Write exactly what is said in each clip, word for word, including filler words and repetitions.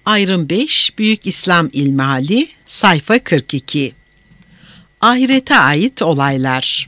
Ayrım beş, Büyük İslam İlmihali, sayfa kırk iki. Ahirete ait olaylar.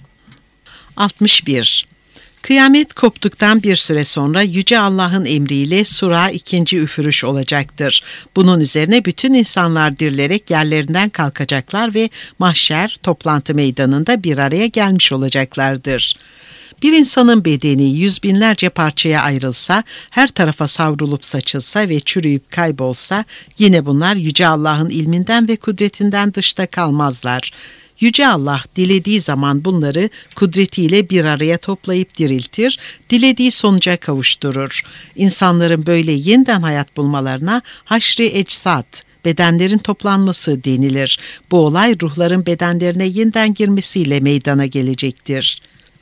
altmış bir. Kıyamet koptuktan bir süre sonra Yüce Allah'ın emriyle sura ikinci üfürüş olacaktır. Bunun üzerine bütün insanlar dirilerek yerlerinden kalkacaklar ve mahşer toplantı meydanında bir araya gelmiş olacaklardır. Bir insanın bedeni yüz binlerce parçaya ayrılsa, her tarafa savrulup saçılsa ve çürüyüp kaybolsa, yine bunlar Yüce Allah'ın ilminden ve kudretinden dışta kalmazlar. Yüce Allah dilediği zaman bunları kudretiyle bir araya toplayıp diriltir, dilediği sonuca kavuşturur. İnsanların böyle yeniden hayat bulmalarına haşr-ı ecsat, bedenlerin toplanması denilir. Bu olay ruhların bedenlerine yeniden girmesiyle meydana gelecektir.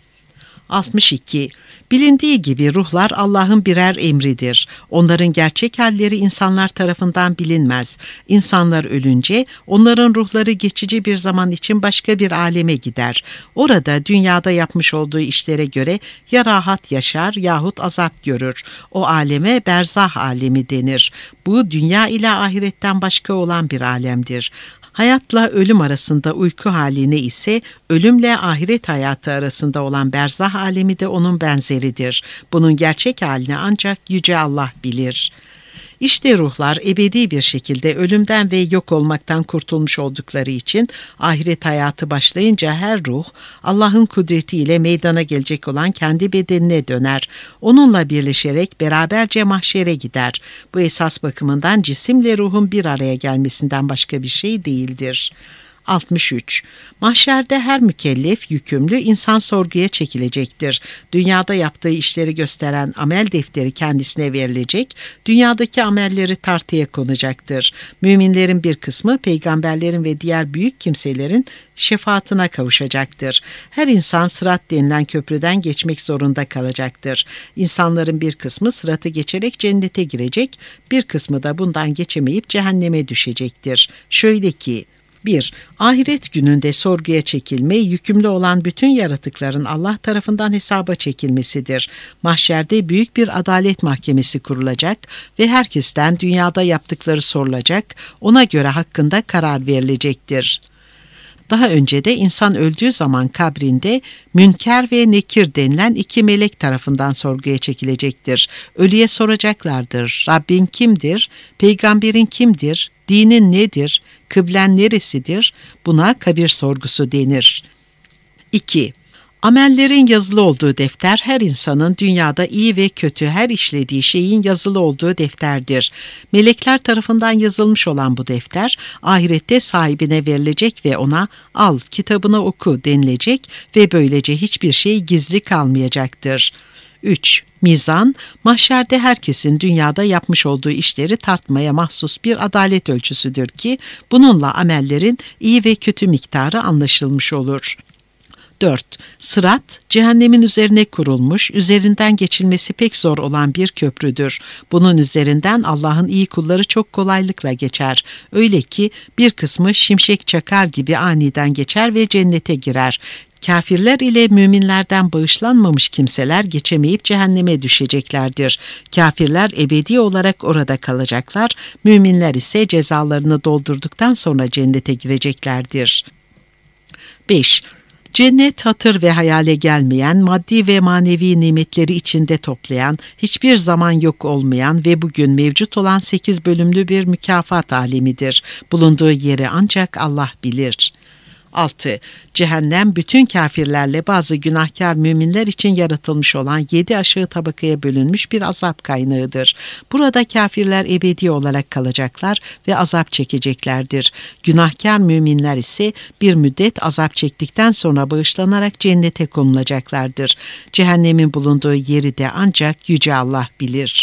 altmış iki. Bilindiği gibi ruhlar Allah'ın birer emridir. Onların gerçek halleri insanlar tarafından bilinmez. İnsanlar ölünce onların ruhları geçici bir zaman için başka bir aleme gider. Orada dünyada yapmış olduğu işlere göre ya rahat yaşar yahut azap görür. O aleme berzah alemi denir. Bu dünya ile ahiretten başka olan bir alemdir. Hayatla ölüm arasında uyku haline ise ölümle ahiret hayatı arasında olan berzah alemi de onun benzeridir. Bunun gerçek halini ancak Yüce Allah bilir. İşte ruhlar ebedi bir şekilde ölümden ve yok olmaktan kurtulmuş oldukları için ahiret hayatı başlayınca her ruh Allah'ın kudretiyle meydana gelecek olan kendi bedenine döner. Onunla birleşerek beraberce mahşere gider. Bu esas bakımından cisimle ruhun bir araya gelmesinden başka bir şey değildir. altmış üç. Mahşerde her mükellef, yükümlü insan sorguya çekilecektir. Dünyada yaptığı işleri gösteren amel defteri kendisine verilecek, dünyadaki amelleri tartıya konacaktır. Müminlerin bir kısmı peygamberlerin ve diğer büyük kimselerin şefaatine kavuşacaktır. Her insan sırat denilen köprüden geçmek zorunda kalacaktır. İnsanların bir kısmı sıratı geçerek cennete girecek, bir kısmı da bundan geçemeyip cehenneme düşecektir. Şöyle ki, bir. Ahiret gününde sorguya çekilme, yükümlü olan bütün yaratıkların Allah tarafından hesaba çekilmesidir. Mahşerde büyük bir adalet mahkemesi kurulacak ve herkesten dünyada yaptıkları sorulacak, ona göre hakkında karar verilecektir. Daha önce de insan öldüğü zaman kabrinde Münker ve Nekir denilen iki melek tarafından sorguya çekilecektir. Ölüye soracaklardır. Rabbin kimdir? Peygamberin kimdir? Dinin nedir? Kıblen neresidir? Buna kabir sorgusu denir. iki. Amellerin yazılı olduğu defter her insanın dünyada iyi ve kötü her işlediği şeyin yazılı olduğu defterdir. Melekler tarafından yazılmış olan bu defter ahirette sahibine verilecek ve ona al kitabını oku denilecek ve böylece hiçbir şey gizli kalmayacaktır. üç. Mizan, mahşerde herkesin dünyada yapmış olduğu işleri tartmaya mahsus bir adalet ölçüsüdür ki bununla amellerin iyi ve kötü miktarı anlaşılmış olur. dört. Sırat, cehennemin üzerine kurulmuş, üzerinden geçilmesi pek zor olan bir köprüdür. Bunun üzerinden Allah'ın iyi kulları çok kolaylıkla geçer. Öyle ki bir kısmı şimşek çakar gibi aniden geçer ve cennete girer. Kafirler ile müminlerden bağışlanmamış kimseler geçemeyip cehenneme düşeceklerdir. Kafirler ebedi olarak orada kalacaklar, müminler ise cezalarını doldurduktan sonra cennete gireceklerdir. beş. Cennet hatır ve hayale gelmeyen, maddi ve manevi nimetleri içinde toplayan, hiçbir zaman yok olmayan ve bugün mevcut olan sekiz bölümlü bir mükafat alemidir. Bulunduğu yeri ancak Allah bilir. altı. Cehennem bütün kafirlerle bazı günahkar müminler için yaratılmış olan yedi aşağı tabakaya bölünmüş bir azap kaynağıdır. Burada kafirler ebedi olarak kalacaklar ve azap çekeceklerdir. Günahkar müminler ise bir müddet azap çektikten sonra bağışlanarak cennete konulacaklardır. Cehennemin bulunduğu yeri de ancak Yüce Allah bilir.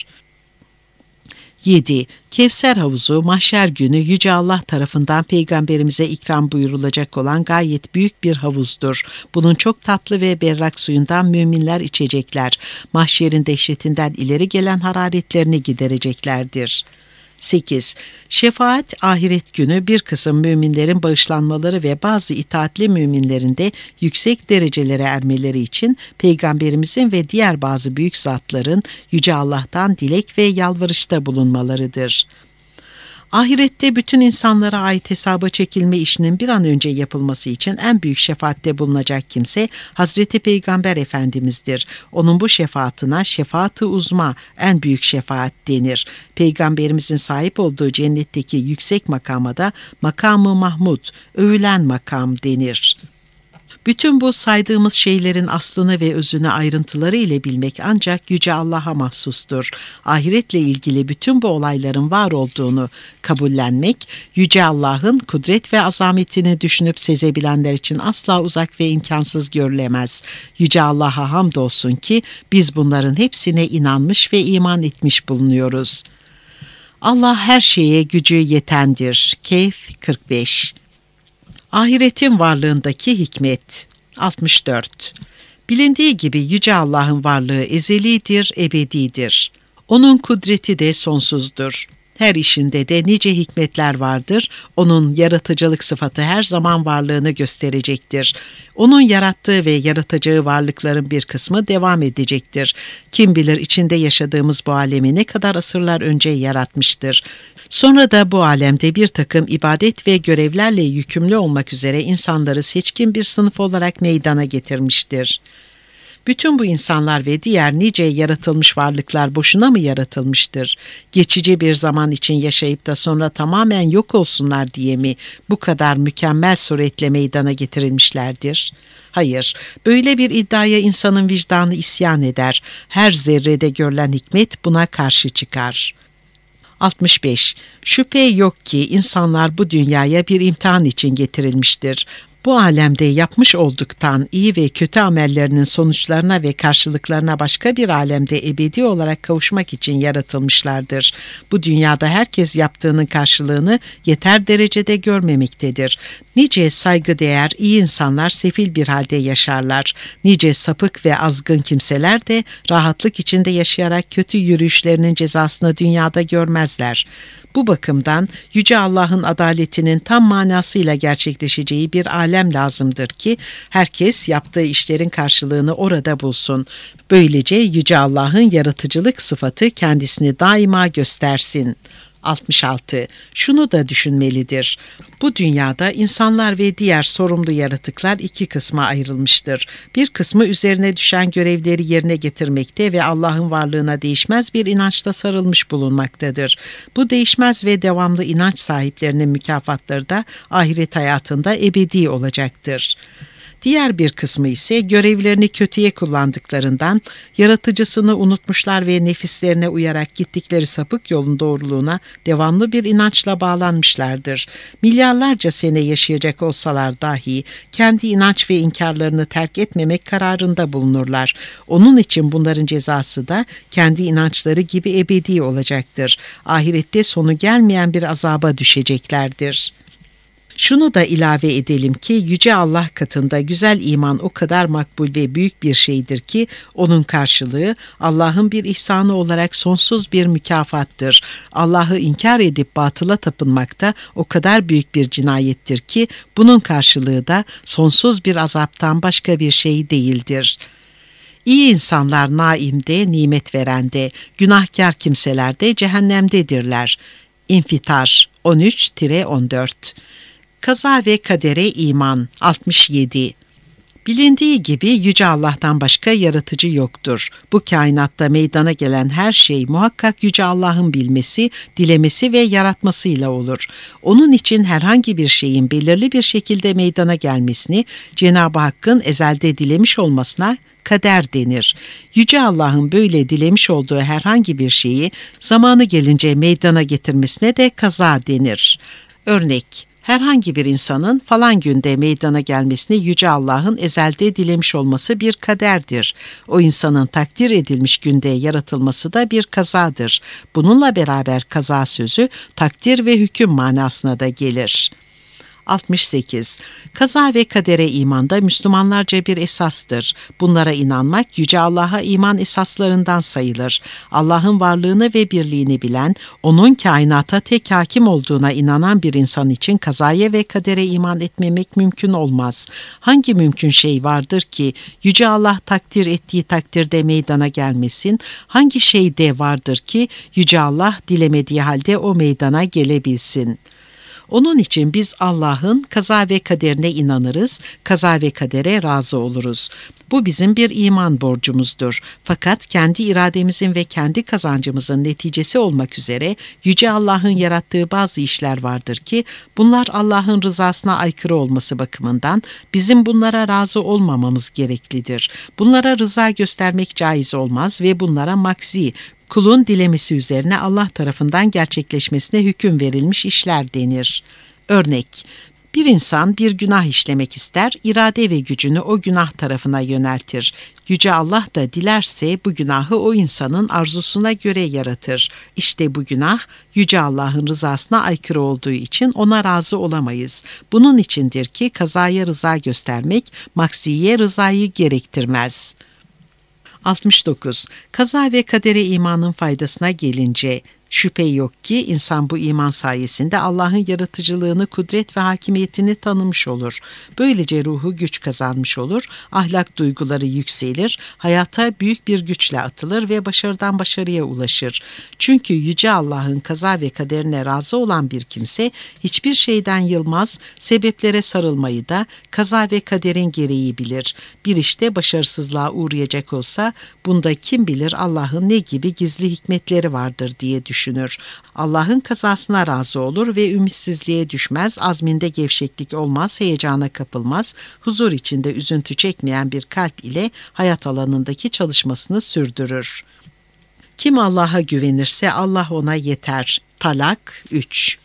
yedi. Kevser havuzu mahşer günü Yüce Allah tarafından peygamberimize ikram buyurulacak olan gayet büyük bir havuzdur. Bunun çok tatlı ve berrak suyundan müminler içecekler. Mahşerin dehşetinden ileri gelen hararetlerini gidereceklerdir. sekiz. Şefaat ahiret günü bir kısım müminlerin bağışlanmaları ve bazı itaatli müminlerin de yüksek derecelere ermeleri için peygamberimizin ve diğer bazı büyük zatların Yüce Allah'tan dilek ve yalvarışta bulunmalarıdır. Ahirette bütün insanlara ait hesaba çekilme işinin bir an önce yapılması için en büyük şefaatte bulunacak kimse Hazreti Peygamber Efendimiz'dir. Onun bu şefaatine şefaat-ı uzma, en büyük şefaat denir. Peygamberimizin sahip olduğu cennetteki yüksek makama da makam-ı Mahmud, övülen makam denir. Bütün bu saydığımız şeylerin aslını ve özünü ayrıntıları ile bilmek ancak Yüce Allah'a mahsustur. Ahiretle ilgili bütün bu olayların var olduğunu kabullenmek, Yüce Allah'ın kudret ve azametini düşünüp sezebilenler için asla uzak ve imkansız görülemez. Yüce Allah'a hamdolsun ki biz bunların hepsine inanmış ve iman etmiş bulunuyoruz. Allah her şeye gücü yetendir. Kehf kırk beş. Ahiretin varlığındaki hikmet. altmış dört. Bilindiği gibi Yüce Allah'ın varlığı ezelidir, ebedidir. Onun kudreti de sonsuzdur. Her işinde de nice hikmetler vardır. Onun yaratıcılık sıfatı her zaman varlığını gösterecektir. Onun yarattığı ve yaratacağı varlıkların bir kısmı devam edecektir. Kim bilir içinde yaşadığımız bu alemi ne kadar asırlar önce yaratmıştır. Sonra da bu alemde bir takım ibadet ve görevlerle yükümlü olmak üzere insanları seçkin bir sınıf olarak meydana getirmiştir. Bütün bu insanlar ve diğer nice yaratılmış varlıklar boşuna mı yaratılmıştır? Geçici bir zaman için yaşayıp da sonra tamamen yok olsunlar diye mi bu kadar mükemmel suretle meydana getirilmişlerdir? Hayır, böyle bir iddiaya insanın vicdanı isyan eder. Her zerrede görülen hikmet buna karşı çıkar. altmış beş. Şüphe yok ki insanlar bu dünyaya bir imtihan için getirilmiştir. Bu alemde yapmış olduktan iyi ve kötü amellerinin sonuçlarına ve karşılıklarına başka bir alemde ebedi olarak kavuşmak için yaratılmışlardır. Bu dünyada herkes yaptığının karşılığını yeter derecede görmemektedir. Nice saygıdeğer iyi insanlar sefil bir halde yaşarlar. Nice sapık ve azgın kimseler de rahatlık içinde yaşayarak kötü yürüyüşlerinin cezasını dünyada görmezler. Bu bakımdan Yüce Allah'ın adaletinin tam manasıyla gerçekleşeceği bir alem lazımdır ki herkes yaptığı işlerin karşılığını orada bulsun. Böylece Yüce Allah'ın yaratıcılık sıfatı kendisini daima göstersin. altmış altı. Şunu da düşünmelidir. Bu dünyada insanlar ve diğer sorumlu yaratıklar iki kısma ayrılmıştır. Bir kısmı üzerine düşen görevleri yerine getirmekte ve Allah'ın varlığına değişmez bir inançla sarılmış bulunmaktadır. Bu değişmez ve devamlı inanç sahiplerinin mükafatları da ahiret hayatında ebedi olacaktır. Diğer bir kısmı ise görevlerini kötüye kullandıklarından yaratıcısını unutmuşlar ve nefislerine uyarak gittikleri sapık yolun doğruluğuna devamlı bir inançla bağlanmışlardır. Milyarlarca sene yaşayacak olsalar dahi kendi inanç ve inkarlarını terk etmemek kararında bulunurlar. Onun için bunların cezası da kendi inançları gibi ebedi olacaktır. Ahirette sonu gelmeyen bir azaba düşeceklerdir. Şunu da ilave edelim ki Yüce Allah katında güzel iman o kadar makbul ve büyük bir şeydir ki onun karşılığı Allah'ın bir ihsanı olarak sonsuz bir mükafattır. Allah'ı inkar edip batıla tapınmak da o kadar büyük bir cinayettir ki bunun karşılığı da sonsuz bir azaptan başka bir şey değildir. İyi insanlar naimde, nimet verende, günahkar kimseler de cehennemdedirler. İnfitar on üç on dört. Kaza ve kadere iman altmış yedi. Bilindiği gibi Yüce Allah'tan başka yaratıcı yoktur. Bu kainatta meydana gelen her şey muhakkak Yüce Allah'ın bilmesi, dilemesi ve yaratmasıyla olur. Onun için herhangi bir şeyin belirli bir şekilde meydana gelmesini Cenab-ı Hakk'ın ezelde dilemiş olmasına kader denir. Yüce Allah'ın böyle dilemiş olduğu herhangi bir şeyi zamanı gelince meydana getirmesine de kaza denir. Örnek: herhangi bir insanın falan günde meydana gelmesini Yüce Allah'ın ezelde dilemiş olması bir kaderdir. O insanın takdir edilmiş günde yaratılması da bir kazadır. Bununla beraber kaza sözü takdir ve hüküm manasına da gelir. altmış sekiz. Kaza ve kadere imanda Müslümanlarca bir esastır. Bunlara inanmak Yüce Allah'a iman esaslarından sayılır. Allah'ın varlığını ve birliğini bilen, O'nun kainata tek hakim olduğuna inanan bir insan için kazaya ve kadere iman etmemek mümkün olmaz. Hangi mümkün şey vardır ki Yüce Allah takdir ettiği takdirde meydana gelmesin? Hangi şey de vardır ki Yüce Allah dilemediği halde o meydana gelebilsin? Onun için biz Allah'ın kaza ve kaderine inanırız, kaza ve kadere razı oluruz. Bu bizim bir iman borcumuzdur. Fakat kendi irademizin ve kendi kazancımızın neticesi olmak üzere Yüce Allah'ın yarattığı bazı işler vardır ki bunlar Allah'ın rızasına aykırı olması bakımından bizim bunlara razı olmamamız gereklidir. Bunlara rıza göstermek caiz olmaz ve bunlara maksi, kulun dilemesi üzerine Allah tarafından gerçekleşmesine hüküm verilmiş işler denir. Örnek: bir insan bir günah işlemek ister, irade ve gücünü o günah tarafına yöneltir. Yüce Allah da dilerse bu günahı o insanın arzusuna göre yaratır. İşte bu günah Yüce Allah'ın rızasına aykırı olduğu için ona razı olamayız. Bunun içindir ki kazaya rıza göstermek maksiye rızayı gerektirmez. altmış dokuz. Kaza ve kadere imanın faydasına gelince, şüphe yok ki insan bu iman sayesinde Allah'ın yaratıcılığını, kudret ve hakimiyetini tanımış olur. Böylece ruhu güç kazanmış olur, ahlak duyguları yükselir, hayata büyük bir güçle atılır ve başarıdan başarıya ulaşır. Çünkü Yüce Allah'ın kaza ve kaderine razı olan bir kimse hiçbir şeyden yılmaz, sebeplere sarılmayı da kaza ve kaderin gereği bilir. Bir işte başarısızlığa uğrayacak olsa bunda kim bilir Allah'ın ne gibi gizli hikmetleri vardır diye düşünür. düşünür. Allah'ın kazasına razı olur ve ümitsizliğe düşmez, azminde gevşeklik olmaz, heyecana kapılmaz, huzur içinde üzüntü çekmeyen bir kalp ile hayat alanındaki çalışmasını sürdürür. Kim Allah'a güvenirse Allah ona yeter. Talak üç.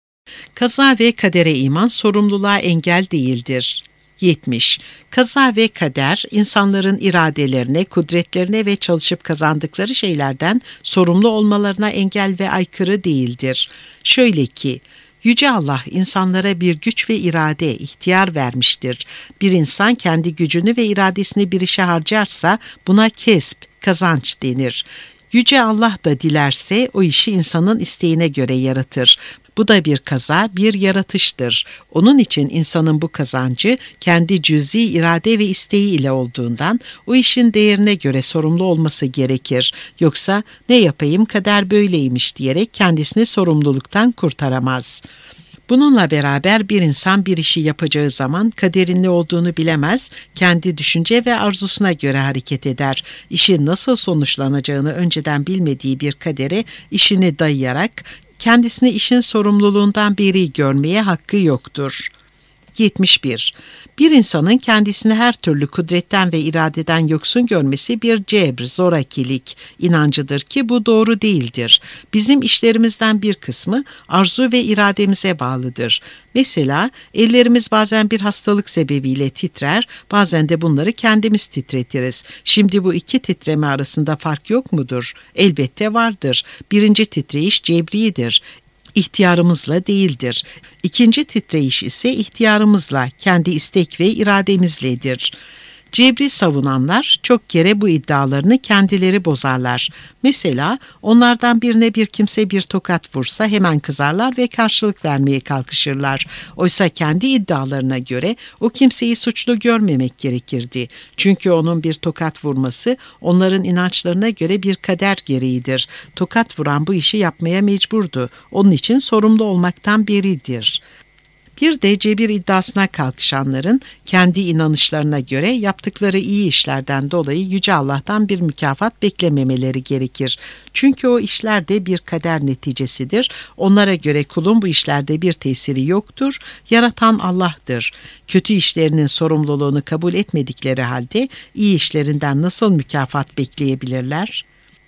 Kaza ve kadere iman sorumluluğa engel değildir. yetmiş. Kaza ve kader, insanların iradelerine, kudretlerine ve çalışıp kazandıkları şeylerden sorumlu olmalarına engel ve aykırı değildir. Şöyle ki, Yüce Allah insanlara bir güç ve irade, ihtiyar vermiştir. Bir insan kendi gücünü ve iradesini bir işe harcarsa buna kesp, kazanç denir. Yüce Allah da dilerse o işi insanın isteğine göre yaratır. Bu da bir kaza, bir yaratıştır. Onun için insanın bu kazancı kendi cüz'i irade ve isteği ile olduğundan o işin değerine göre sorumlu olması gerekir. Yoksa ne yapayım kader böyleymiş diyerek kendisini sorumluluktan kurtaramaz. Bununla beraber bir insan bir işi yapacağı zaman kaderin ne olduğunu bilemez, kendi düşünce ve arzusuna göre hareket eder. İşin nasıl sonuçlanacağını önceden bilmediği bir kadere işini dayayarak kendisini işin sorumluluğundan beri görmeye hakkı yoktur. yetmiş bir. Bir insanın kendisini her türlü kudretten ve iradeden yoksun görmesi bir cebr, zorakilik inancıdır ki bu doğru değildir. Bizim işlerimizden bir kısmı arzu ve irademize bağlıdır. Mesela ellerimiz bazen bir hastalık sebebiyle titrer, bazen de bunları kendimiz titretiriz. Şimdi bu iki titreme arasında fark yok mudur? Elbette vardır. Birinci titreyiş cebridir. İhtiyarımızla değildir. İkinci titreyiş ise ihtiyarımızla, kendi istek ve irademizledir. Cebri savunanlar çok kere bu iddialarını kendileri bozarlar. Mesela onlardan birine bir kimse bir tokat vursa hemen kızarlar ve karşılık vermeye kalkışırlar. Oysa kendi iddialarına göre o kimseyi suçlu görmemek gerekirdi. Çünkü onun bir tokat vurması onların inançlarına göre bir kader gereğidir. Tokat vuran bu işi yapmaya mecburdu. Onun için sorumlu olmaktan beridir. Bir de cebir iddiasına kalkışanların kendi inanışlarına göre yaptıkları iyi işlerden dolayı Yüce Allah'tan bir mükafat beklememeleri gerekir. Çünkü o işler de bir kader neticesidir. Onlara göre kulun bu işlerde bir tesiri yoktur. Yaratan Allah'tır. Kötü işlerinin sorumluluğunu kabul etmedikleri halde iyi işlerinden nasıl mükafat bekleyebilirler?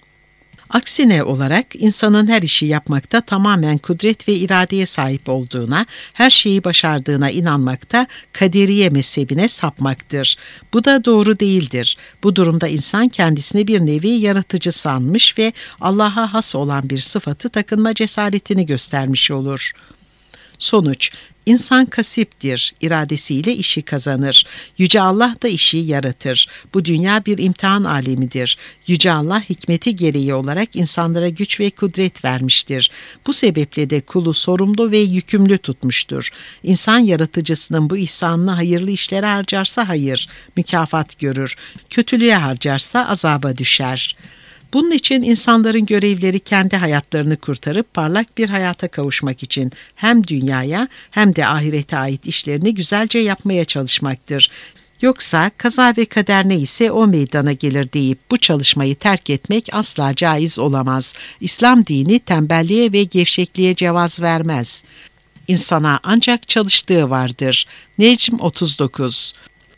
Aksine olarak insanın her işi yapmakta tamamen kudret ve iradeye sahip olduğuna, her şeyi başardığına inanmakta kaderiye mezhebine sapmaktır. Bu da doğru değildir. Bu durumda insan kendisini bir nevi yaratıcı sanmış ve Allah'a has olan bir sıfatı takınma cesaretini göstermiş olur. Sonuç: İnsan kasiptir, iradesiyle işi kazanır. Yüce Allah da işi yaratır. Bu dünya bir imtihan alemidir. Yüce Allah hikmeti gereği olarak insanlara güç ve kudret vermiştir. Bu sebeple de kulu sorumlu ve yükümlü tutmuştur. İnsan yaratıcısının bu ihsanını hayırlı işlere harcarsa hayır, mükafat görür. Kötülüğe harcarsa azaba düşer. Bunun için insanların görevleri kendi hayatlarını kurtarıp parlak bir hayata kavuşmak için hem dünyaya hem de ahirete ait işlerini güzelce yapmaya çalışmaktır. Yoksa kaza ve kader neyse o meydana gelir deyip bu çalışmayı terk etmek asla caiz olamaz. İslam dini tembelliğe ve gevşekliğe cevaz vermez. İnsana ancak çalıştığı vardır. Necm otuz dokuz.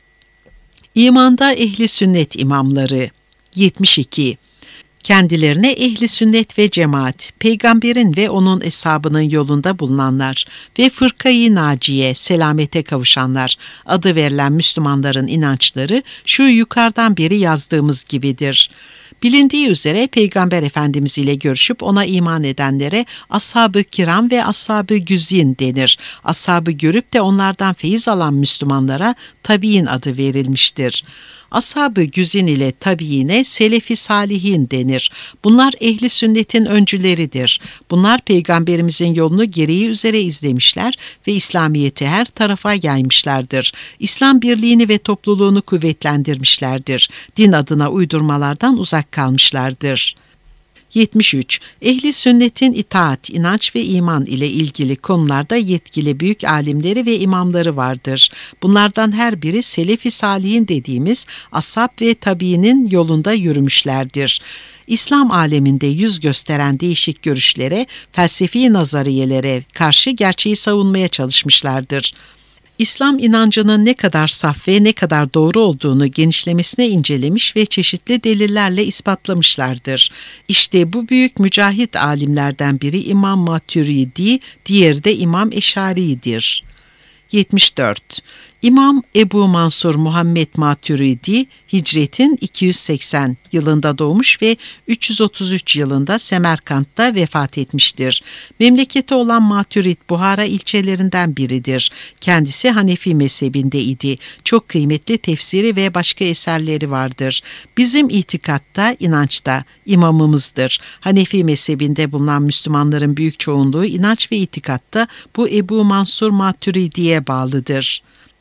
İmanda ehli sünnet imamları. yetmiş iki. Kendilerine ehli sünnet ve cemaat, peygamberin ve onun eshabının yolunda bulunanlar ve fırkayı naciye, selamete kavuşanlar adı verilen Müslümanların inançları şu yukarıdan beri yazdığımız gibidir. Bilindiği üzere Peygamber Efendimiz ile görüşüp ona iman edenlere ashab-ı kiram ve ashab-ı güzin denir. Ashabı görüp de onlardan feyiz alan Müslümanlara tabiin adı verilmiştir. Ashab-ı güzin ile tabiine selefi salihin denir. Bunlar ehli sünnetin öncüleridir. Bunlar peygamberimizin yolunu gereği üzere izlemişler ve İslamiyet'i her tarafa yaymışlardır. İslam birliğini ve topluluğunu kuvvetlendirmişlerdir. Din adına uydurmalardan uzak kalmışlardır. yetmiş üç. Ehli sünnetin itaat, inanç ve iman ile ilgili konularda yetkili büyük alimleri ve imamları vardır. Bunlardan her biri selef-i salihin dediğimiz ashab ve tabiinin yolunda yürümüşlerdir. İslam aleminde yüz gösteren değişik görüşlere, felsefi nazariyelere karşı gerçeği savunmaya çalışmışlardır. İslam inancının ne kadar saf ve ne kadar doğru olduğunu genişlemesine incelemiş ve çeşitli delillerle ispatlamışlardır. İşte bu büyük mücahit alimlerden biri İmam Maturidi, diğeri de İmam Eşari'dir. yetmiş dört. İmam Ebu Mansur Muhammed Maturidi, hicretin iki yüz seksen yılında doğmuş ve üç yüz otuz üç yılında Semerkant'ta vefat etmiştir. Memleketi olan Maturid, Buhara ilçelerinden biridir. Kendisi Hanefi mezhebindeydi. Çok kıymetli tefsiri ve başka eserleri vardır. Bizim itikatta, inançta imamımızdır. Hanefi mezhebinde bulunan Müslümanların büyük çoğunluğu inanç ve itikatta bu Ebu Mansur Maturidi'ye bağlıdır.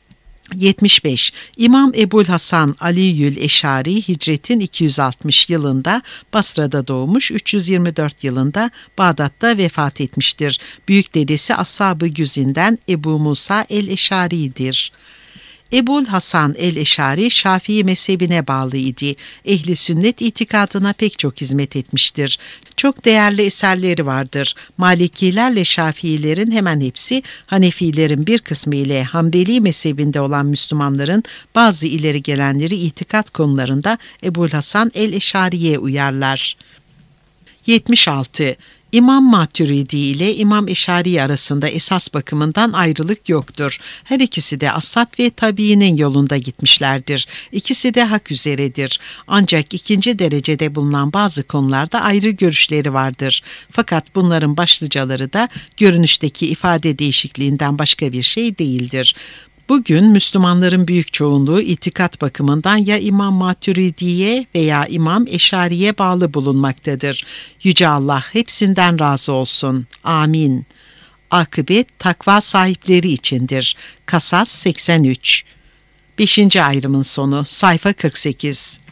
yetmiş beş. İmam Ebul Hasan Aliyül Eşari hicretin iki yüz altmış yılında Basra'da doğmuş, üç yüz yirmi dört yılında Bağdat'ta vefat etmiştir. Büyük dedesi Ashab-ı Güzin'den Ebu Musa el-Eşari'dir. Ebul Hasan el-Eşari Şafii mezhebine bağlıydı. Ehli sünnet itikadına pek çok hizmet etmiştir. Çok değerli eserleri vardır. Malikilerle Şafiilerin hemen hepsi, Hanefilerin bir kısmı ile Hanbeli mezhebinde olan Müslümanların bazı ileri gelenleri itikat konularında Ebul Hasan el-Eşari'ye uyarlar. yetmiş altı. İmam Maturidi ile İmam Eşari arasında esas bakımından ayrılık yoktur. Her ikisi de ashab ve tabiinin yolunda gitmişlerdir. İkisi de hak üzeredir. Ancak ikinci derecede bulunan bazı konularda ayrı görüşleri vardır. Fakat bunların başlıcaları da görünüşteki ifade değişikliğinden başka bir şey değildir. Bugün Müslümanların büyük çoğunluğu itikat bakımından ya İmam Maturidi'ye veya İmam Eşari'ye bağlı bulunmaktadır. Yüce Allah hepsinden razı olsun. Amin. Akıbet takva sahipleri içindir. Kasas seksen üç. beşinci ayrımın sonu, sayfa kırk sekiz.